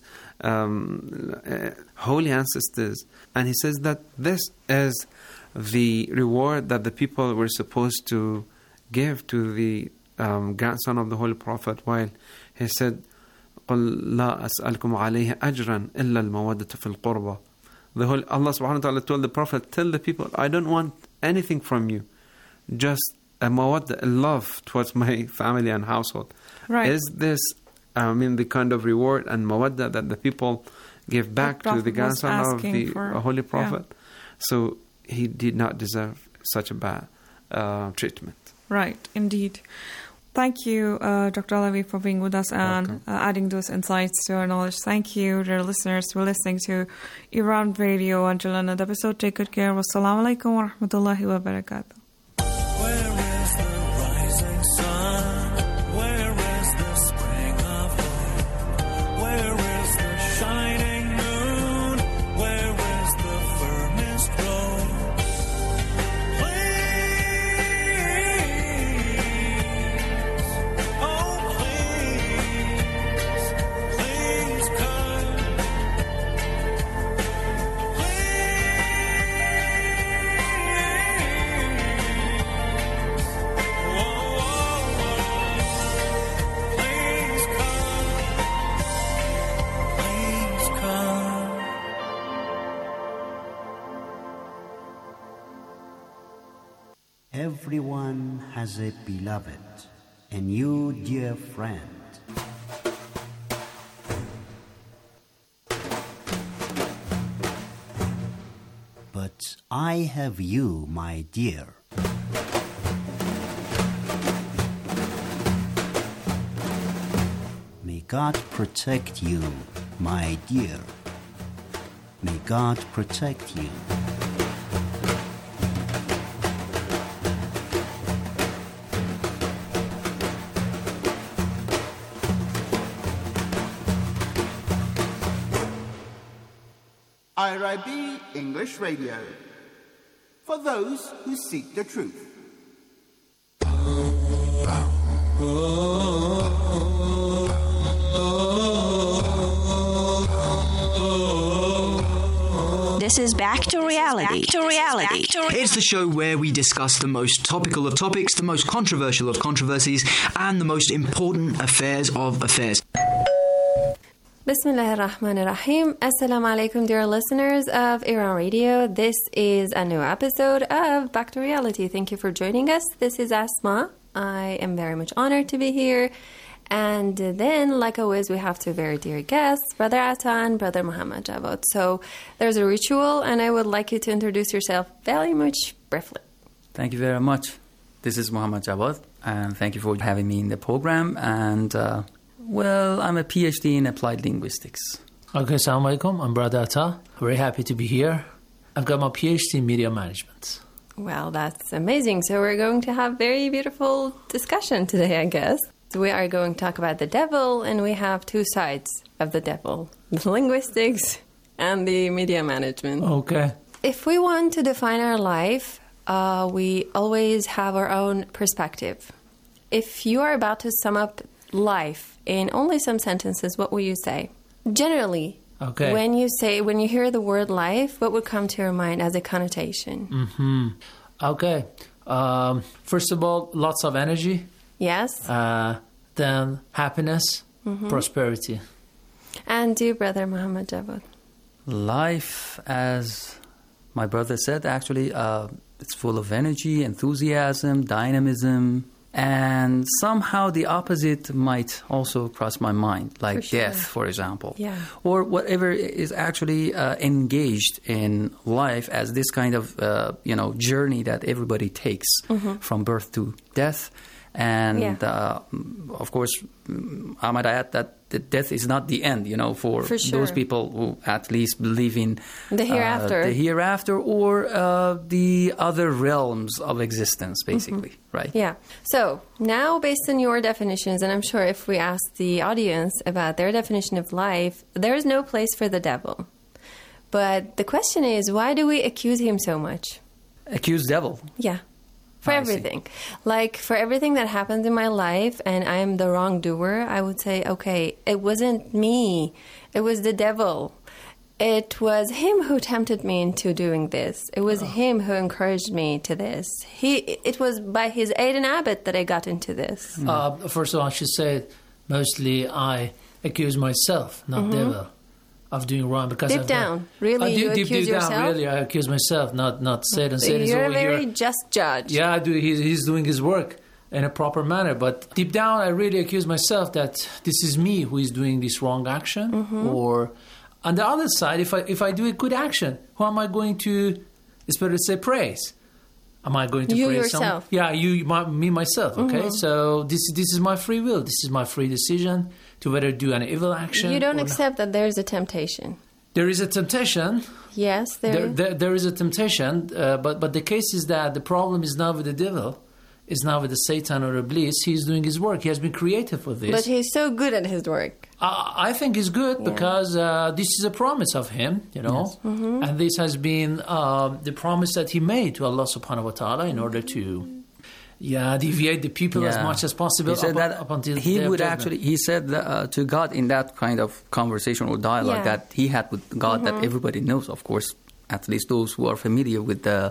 holy ancestors. And he says that this is the reward that the people were supposed to give to the grandson of the Holy Prophet, while he said, قُلْ لَا أَسْأَلْكُمْ عَلَيْهِ أَجْرًا إِلَّا الْمَوَدَّةَ فِي الْقُرْبَةِ. Allah subhanahu wa ta'ala told the Prophet, tell the people, I don't want anything from you, just a mawadda, a love towards my family and household. Is this the kind of reward and mawadda that the people give back to the grandson of the Holy Prophet? So he did not deserve such a bad treatment. Right, indeed. Thank you, Dr. Alavi, for being with us and adding those insights to our knowledge. Thank you, dear listeners, for listening to Iran Radio. Until another episode, take good care. Wassalamu alaikum wa rahmatullahi wa barakatuh. Everyone has a beloved, and you, dear friend. But I have you, my dear. May God protect you, my dear. May God protect you. IRIB English Radio, for those who seek the truth. This is Back to Reality. It's the show where we discuss the most topical of topics, the most controversial of controversies, and the most important affairs of affairs. Bismillah ar-Rahman ar-Rahim. Assalamu alaikum, dear listeners of Iran Radio. This is a new episode of Back to Reality. Thank you for joining us. This is Asma. I am very much honored to be here. And then, like always, we have two very dear guests, Brother Atan, Brother Muhammad Javad. So there's a ritual, and I would like you to introduce yourself very much briefly. Thank you very much. This is Muhammad Javad, and thank you for having me in the program. And well, I'm a PhD in applied linguistics. Okay, assalamu alaikum. I'm Brother Atta. Very happy to be here. I've got my PhD in media management. Well, that's amazing. So we're going to have very beautiful discussion today, I guess. So we are going to talk about the devil, and we have two sides of the devil, the linguistics and the media management. Okay. if we want to define our life, we always have our own perspective. If you are about to sum up life in only some sentences, what will you say? Generally, when you hear the word life, what would come to your mind as a connotation? Mm-hmm. Okay. First of all, lots of energy. Yes. Then happiness, prosperity. And you, Brother Muhammad Javad? Life, as my brother said, actually, it's full of energy, enthusiasm, dynamism, and somehow the opposite might also cross my mind, like death, for example. Yeah. Or whatever is actually engaged in life as this kind of, journey that everybody takes from birth to death. And, of course, I might add that the death is not the end, for those people who at least believe in the hereafter or the other realms of existence, basically, right? Yeah. So now, based on your definitions, and I'm sure if we ask the audience about their definition of life, there is no place for the devil. But the question is, why do we accuse him so much? Accuse devil? Yeah. For everything. Like, for everything that happens in my life and I am the wrongdoer, I would say, okay, it wasn't me. It was the devil. It was him who tempted me into doing this. It was him who encouraged me to this. It was by his aid and abet that I got into this. First of all, I should say, mostly I accuse myself, not devil, of doing wrong. Because deep down, really, you accuse yourself? Down, really, I accuse myself, not Satan. You're a very just judge. Yeah, he's doing his work in a proper manner. But deep down, I really accuse myself that this is me who is doing this wrong action. Or on the other side, if I do a good action, who am I going to, it's better to say, praise? Am I going to you praise yourself? Someone? Me, myself, okay? So this is my free will. This is my free decision to whether do an evil action. You don't accept that there is a temptation. There is a temptation. Yes, there is a temptation, but the case is that the problem is not with the devil, it's not with the Satan or Iblis. He's doing his work. He has been created for this. But he's so good at his work. I think he's good because this is a promise of him, Yes. And this has been the promise that he made to Allah subhanahu wa ta'ala in order to deviate the people as much as possible. He said that until he would actually, he said to God in that kind of conversation or dialogue that he had with God that everybody knows, of course, at least those who are familiar with the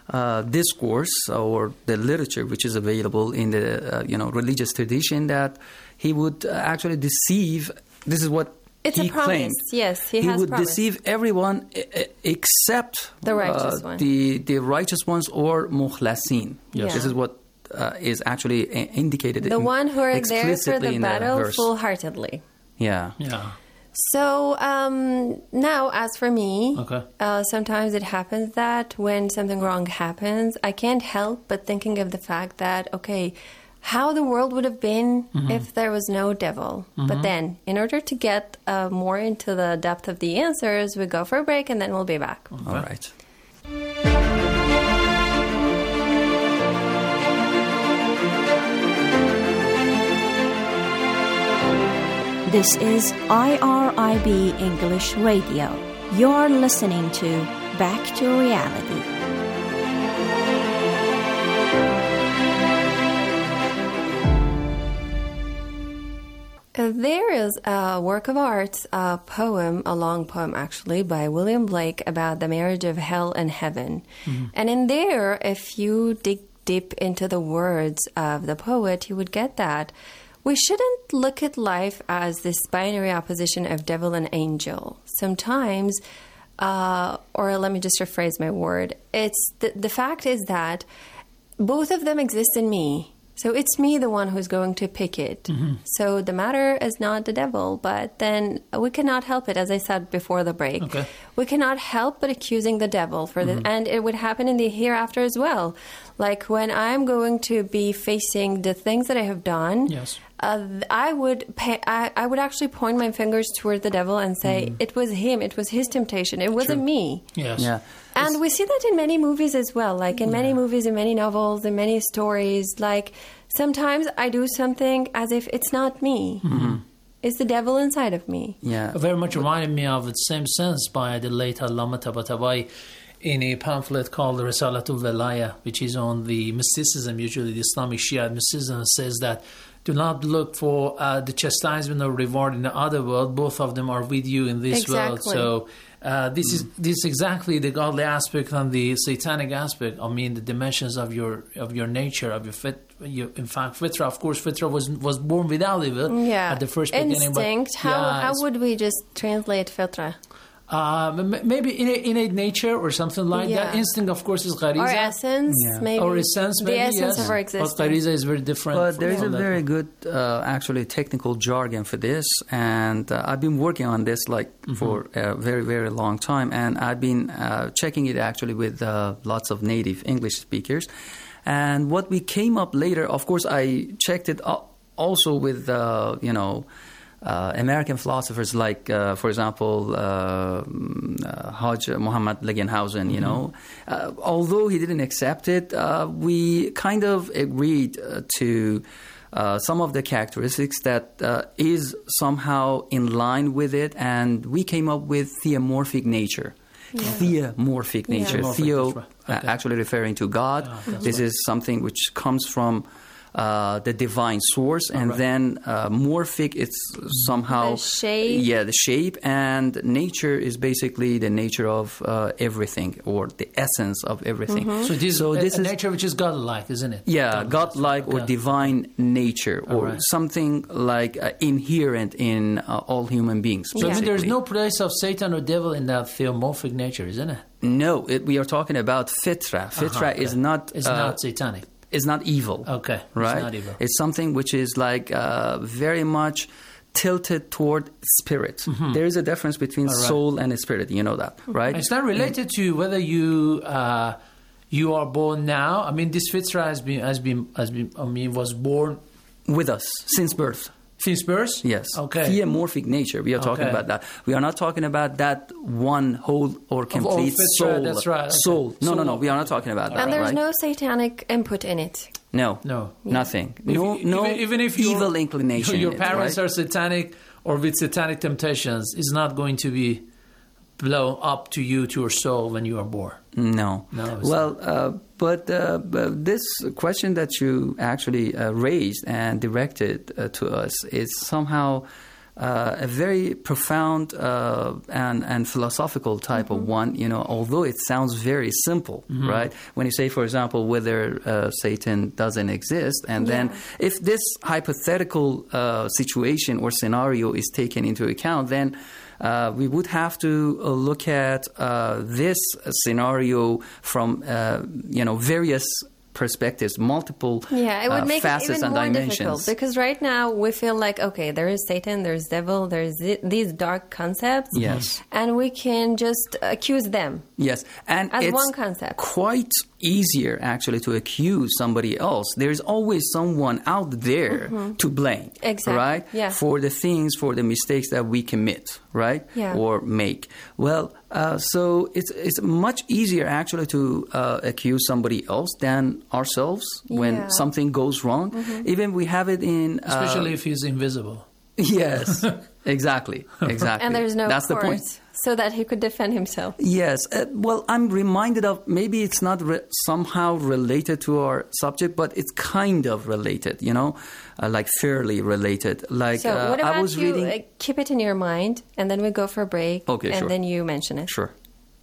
discourse or the literature which is available in the religious tradition, that he would actually deceive. This is what he claimed. Yes, he would deceive everyone except the righteous ones. The righteous ones or mukhlasin. Yes. This is what is actually indicated. The one who are there for the battle verse. Full-heartedly. Yeah. So now, as for me, sometimes it happens that when something wrong happens, I can't help but thinking of the fact that, how the world would have been if there was no devil. But then, in order to get more into the depth of the answers, we go for a break and then we'll be back. All right. This is IRIB English Radio. You're listening to Back to Reality. There is a work of art, a long poem actually, by William Blake about the marriage of hell and heaven. And in there, if you dig deep into the words of the poet, you would get that we shouldn't look at life as this binary opposition of devil and angel. Sometimes, or let me just rephrase my word, it's the fact is that both of them exist in me. So it's me, the one who's going to pick it. So the matter is not the devil, but then we cannot help it, as I said before the break. We cannot help but accusing the devil for this. And it would happen in the hereafter as well. Like when I'm going to be facing the things that I have done, I would actually point my fingers toward the devil and say, it was him, it was his temptation, it wasn't me. And we see that in many movies as well, like in many movies, in many novels, in many stories. Like sometimes I do something as if it's not me. It's the devil inside of me. Very much reminded me of the same sense by the late Allama Tabatabai in a pamphlet called Risalatul Velaya, which is on the mysticism, usually the Islamic Shia mysticism, says that do not look for the chastisement or reward in the other world. Both of them are with you in this world. So this is exactly the godly aspect and the satanic aspect. I mean, the dimensions of your nature, of your in fact, Fitra. Of course, Fitra was born without evil at the first beginning. Instinct. How would we just translate Fitra? Maybe innate nature or something like that. Instinct, of course, is ghariza. Or essence, maybe. Or essence, maybe, the essence of our existence. But ghariza is very different. But there is a very good, actually, technical jargon for this. And I've been working on this for a very, very long time. And I've been checking it actually with lots of native English speakers. And what we came up later, of course, I checked it also with, American philosophers like, for example, Hajj Muhammad Legenhausen, although he didn't accept it, we kind of agreed to some of the characteristics that is somehow in line with it, and we came up with theomorphic nature. Theomorphic nature. Theo, actually referring to God. This is something which comes from the divine source, and then morphic, it's somehow the shape. The shape, and nature is basically the nature of everything, or the essence of everything. So this is nature which is godlike, isn't it? Yeah, godlike or divine nature, or something like inherent in all human beings. So there's no place of Satan or devil in that theomorphic nature, isn't it? No, we are talking about fitra. Fitra is not satanic. It's not evil. Okay. Right? It's not evil. It's something which is very much tilted toward spirit. There is a difference between soul and spirit. You know that, right? It's not related to whether you are born now. I mean, this fitra was born with us since birth. Since birth? Yes. Okay. Theomorphic nature. We are talking about that. We are not talking about that one whole or complete soul. That's right. Okay. Soul. No. We are not talking about that. And there's no satanic input in it. No. Nothing. Even if evil inclination. Your parents are satanic or with satanic temptations, it's not going to be blown up to your soul when you are born. No. Well, but this question that you actually raised and directed to us is somehow a very profound and philosophical type of one, although it sounds very simple, right? When you say, for example, whether Satan doesn't exist, and then if this hypothetical situation or scenario is taken into account, then we would have to look at this scenario from, various perspectives, multiple it would make facets it even and more dimensions. Difficult, because right now we feel like, okay, there is Satan, there's devil, there's these dark concepts, and we can just accuse them. Yes, and as it's one concept. Quite easier actually to accuse somebody else. There's always someone out there to blame, right? Yeah. For the things, for the mistakes that we commit, right? Yeah. Or make. Well, so it's much easier actually to accuse somebody else than ourselves when something goes wrong. Even we have it in... especially if he's invisible. Yes, exactly. And there's no That's court, the point. so that he could defend himself. Yes. Well, I'm reminded of, maybe it's not somehow related to our subject, but it's kind of related, like fairly related. Like, so what about I was reading... keep it in your mind, and then we go for a break, and then you mention it. Sure.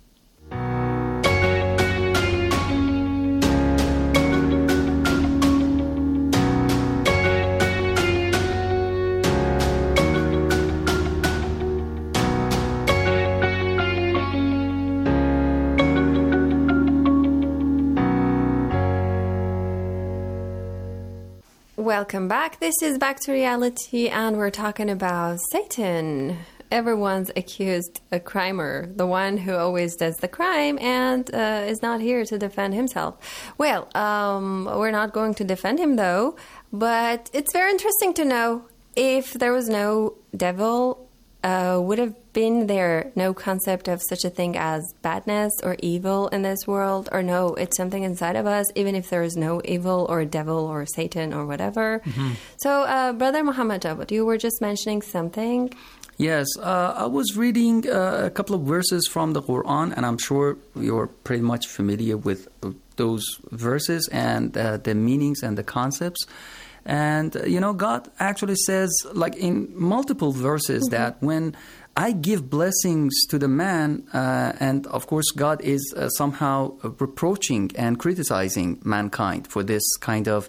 Welcome back. This is Back to Reality, and we're talking about Satan. Everyone's accused a crimer, the one who always does the crime and is not here to defend himself. Well, we're not going to defend him, though, but it's very interesting to know if there was no devil, would have been there no concept of such a thing as badness or evil in this world, or no, it's something inside of us, even if there is no evil or devil or Satan or whatever. So, Brother Muhammad Jawad, you were just mentioning something. Yes, I was reading a couple of verses from the Quran, and I'm sure you're pretty much familiar with those verses and the meanings and the concepts. And, God actually says, like in multiple verses, that when I give blessings to the man, and of course God is somehow reproaching and criticizing mankind for this kind of,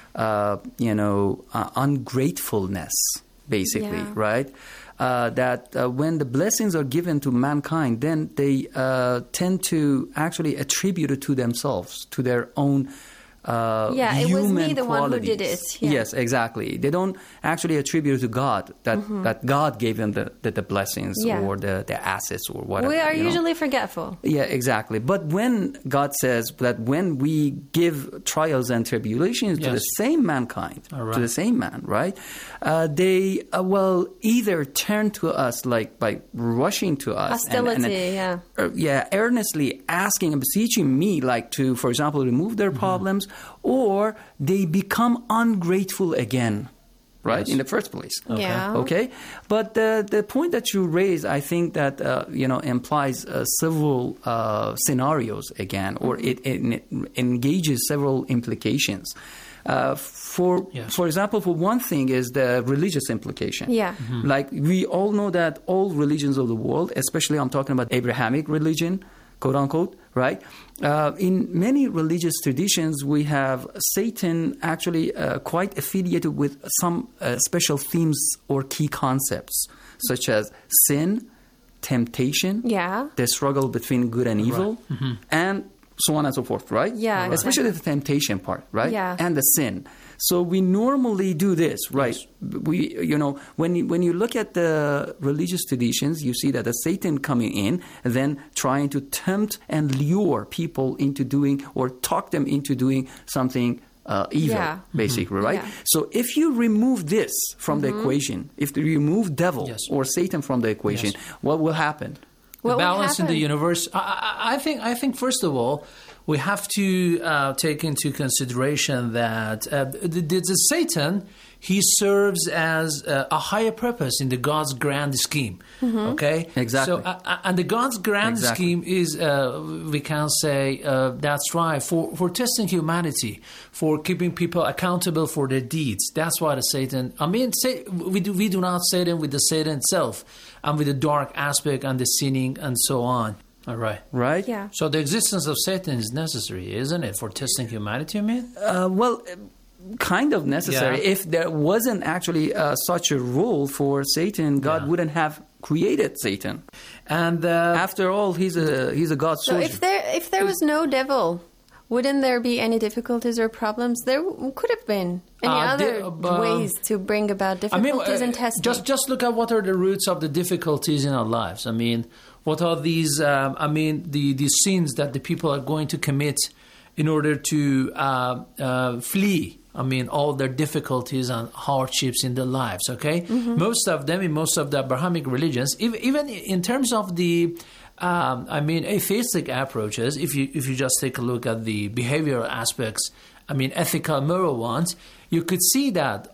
ungratefulness, basically, right? That when the blessings are given to mankind, then they tend to actually attribute it to themselves, to their own it was me, the one who did it. Yeah. Yes, exactly. They don't actually attribute it to God, that God gave them the blessings or the assets or whatever. We are usually forgetful. Yeah, exactly. But when God says that when we give trials and tribulations to the same mankind, to the same man, right, they will either turn to us like by rushing to us. Hostility, earnestly asking and beseeching me like to, for example, remove their problems, or they become ungrateful again, right, in the first place. Okay? But the point that you raised, I think that, implies several scenarios again, or it engages several implications. For example, for one thing is the religious implication. Like we all know that all religions of the world, especially I'm talking about Abrahamic religion, quote unquote, right? In many religious traditions, we have Satan actually quite affiliated with some special themes or key concepts, such as sin, temptation, the struggle between good and evil, and so on and so forth, right? Especially the temptation part, right? And the sin. So we normally do this, right? We, when you look at the religious traditions, you see that the Satan coming in, then trying to tempt and lure people into doing or talk them into doing something evil, basically, right? So if you remove this from the equation, if you remove devil or Satan from the equation, what will happen? The balance in the universe. I think first of all, we have to take into consideration that the Satan, he serves as a higher purpose in the God's grand scheme. Okay, exactly. So, and the God's grand scheme is, we can say, that's right, for testing humanity, for keeping people accountable for their deeds. That's why the Satan. I mean, we do not say them with the Satan itself, and with the dark aspect and the sinning and so on. All right. Right? Yeah. So the existence of Satan is necessary, isn't it, for testing humanity, I mean? Well, kind of necessary. If there wasn't actually such a rule for Satan, God wouldn't have created Satan. And after all, he's a God soldier. So if there was no devil, wouldn't there be any difficulties or problems? There could have been any other ways to bring about difficulties and testing. Just look at what are the roots of the difficulties in our lives. I mean, what are these, the sins that the people are going to commit in order to flee, all their difficulties and hardships in their lives, okay? Most of them, in most of the Abrahamic religions, even in terms of the atheistic approaches, if you just take a look at the behavioral aspects, ethical, moral ones, you could see that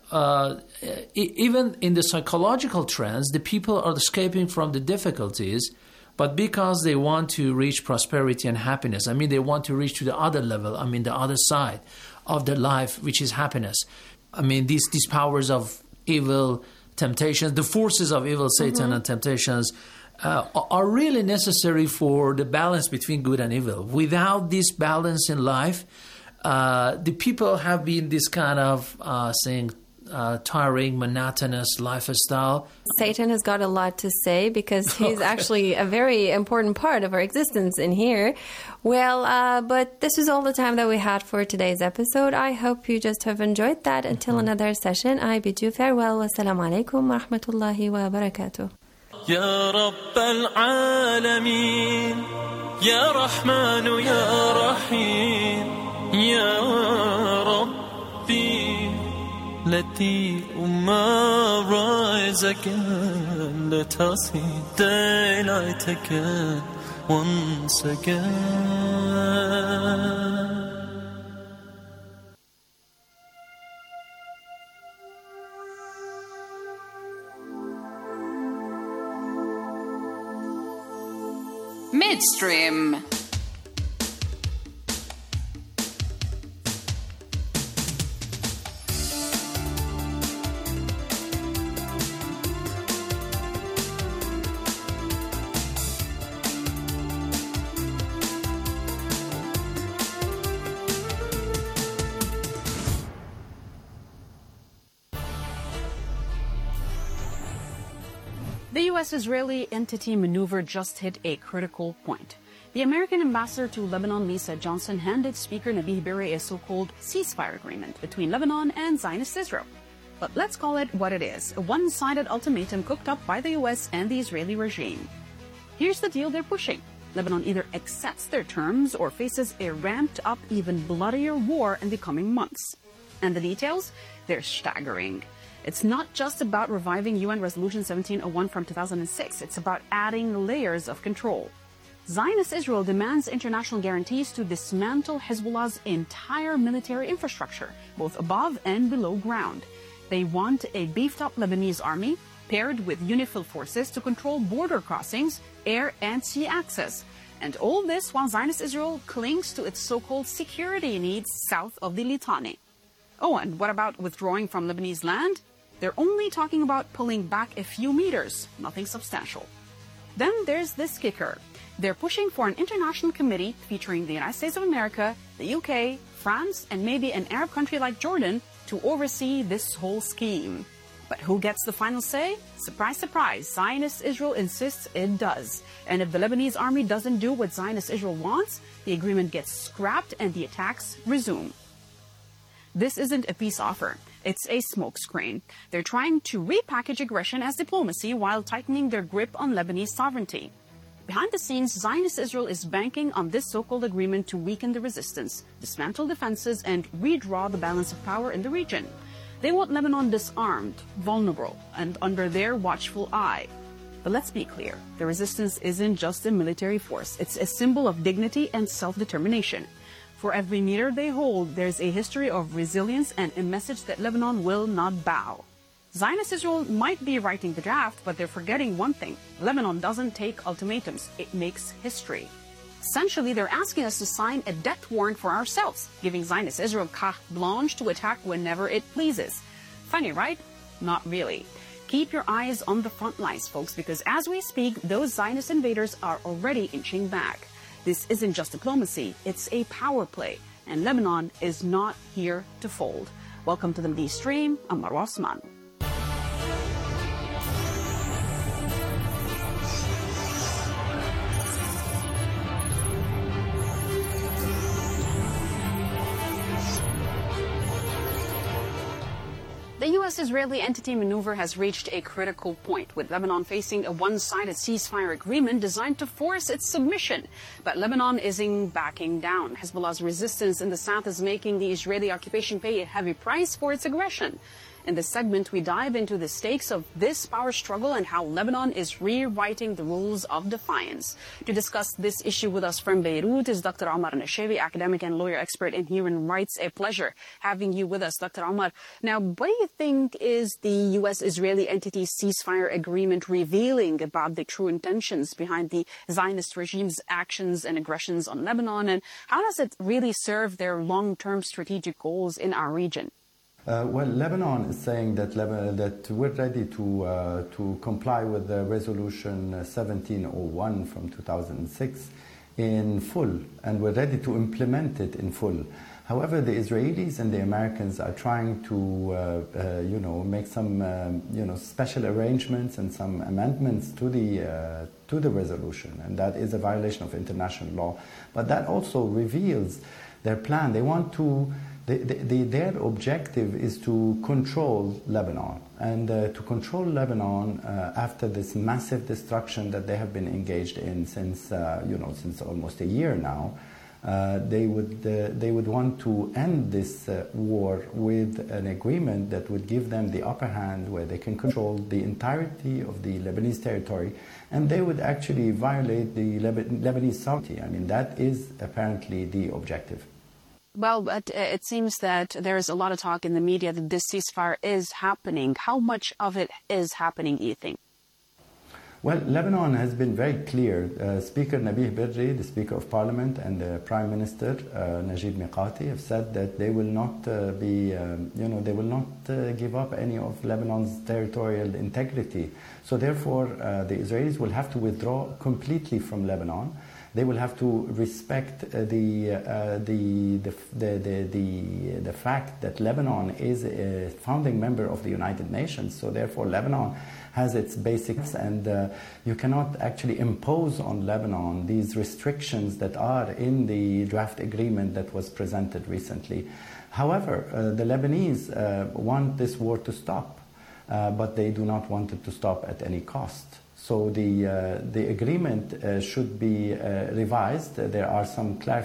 even in the psychological trends, the people are escaping from the difficulties, but because they want to reach prosperity and happiness. They want to reach to the other level, the other side of their life, which is happiness. These powers of evil, temptations, the forces of evil, Satan and temptations, are really necessary for the balance between good and evil. Without this balance in life, the people have been this kind of tiring, monotonous lifestyle. Satan has got a lot to say because he's actually a very important part of our existence in here. Well, but this is all the time that we had for today's episode. I hope you just have enjoyed that. Until another session, I bid you farewell. Wassalamu alaikum wa rahmatullahi wa barakatuh. يا رب العالمين يا رحمن يا رحيم يا ربي التي ما رأيزك لتصي دلعتك وانسك Midstream. The U.S.-Israeli entity maneuver just hit a critical point. The American ambassador to Lebanon, Lisa Johnson, handed Speaker Nabih Berri a so-called ceasefire agreement between Lebanon and Zionist Israel. But let's call it what it is, a one-sided ultimatum cooked up by the U.S. and the Israeli regime. Here's the deal they're pushing. Lebanon either accepts their terms or faces a ramped-up, even bloodier war in the coming months. And the details? They're staggering. It's not just about reviving UN Resolution 1701 from 2006. It's about adding layers of control. Zionist Israel demands international guarantees to dismantle Hezbollah's entire military infrastructure, both above and below ground. They want a beefed-up Lebanese army paired with UNIFIL forces to control border crossings, air and sea access. And all this while Zionist Israel clings to its so-called security needs south of the Litani. Oh, and what about withdrawing from Lebanese land? They're only talking about pulling back a few meters, nothing substantial. Then there's this kicker. They're pushing for an international committee featuring the United States of America, the UK, France, and maybe an Arab country like Jordan to oversee this whole scheme. But who gets the final say? Surprise, surprise, Zionist Israel insists it does. And if the Lebanese army doesn't do what Zionist Israel wants, the agreement gets scrapped and the attacks resume. This isn't a peace offer. It's a smokescreen. They're trying to repackage aggression as diplomacy while tightening their grip on Lebanese sovereignty. Behind the scenes, Zionist Israel is banking on this so-called agreement to weaken the resistance, dismantle defenses, and redraw the balance of power in the region. They want Lebanon disarmed, vulnerable, and under their watchful eye. But let's be clear, the resistance isn't just a military force. It's a symbol of dignity and self-determination. For every meter they hold, there's a history of resilience and a message that Lebanon will not bow. Zionist Israel might be writing the draft, but they're forgetting one thing. Lebanon doesn't take ultimatums. It makes history. Essentially, they're asking us to sign a death warrant for ourselves, giving Zionist Israel carte blanche to attack whenever it pleases. Funny, right? Not really. Keep your eyes on the front lines, folks, because as we speak, those Zionist invaders are already inching back. This isn't just diplomacy, it's a power play, and Lebanon is not here to fold. Welcome to the Middle East Stream. I'm Marwa Osman. The U.S.-Israeli entity maneuver has reached a critical point, with Lebanon facing a one-sided ceasefire agreement designed to force its submission. But Lebanon isn't backing down. Hezbollah's resistance in the south is making the Israeli occupation pay a heavy price for its aggression. In this segment, we dive into the stakes of this power struggle and how Lebanon is rewriting the rules of defiance. To discuss this issue with us from Beirut is Dr. Omar Nashebi, academic and lawyer expert in human rights. A pleasure having you with us, Dr. Omar. Now, what do you think is the U.S.-Israeli entity ceasefire agreement revealing about the true intentions behind the Zionist regime's actions and aggressions on Lebanon? And how does it really serve their long-term strategic goals in our region? Well, Lebanon is saying that we're ready to comply with the Resolution 1701 from 2006 in full, and we're ready to implement it in full. However, the Israelis and the Americans are trying to, make some, special arrangements and some amendments to the resolution, and that is a violation of international law. But that also reveals their plan. They want to. Their objective is to control Lebanon, and to control Lebanon after this massive destruction that they have been engaged in since almost a year now. They would want to end this war with an agreement that would give them the upper hand, where they can control the entirety of the Lebanese territory, and they would actually violate the Lebanese sovereignty. I mean, that is apparently the objective. Well, but it seems that there is a lot of talk in the media that this ceasefire is happening. How much of it is happening, you think? Well, Lebanon has been very clear. Speaker Nabih Berri, the Speaker of Parliament, and the Prime Minister Najib Mikati have said that they will not they will not give up any of Lebanon's territorial integrity. So therefore, the Israelis will have to withdraw completely from Lebanon. They will have to respect the fact that Lebanon is a founding member of the United Nations. So therefore, Lebanon has its basics, and you cannot actually impose on Lebanon these restrictions that are in the draft agreement that was presented recently. However, the Lebanese want this war to stop, but they do not want it to stop at any cost. So the agreement should be revised. There are some clarifications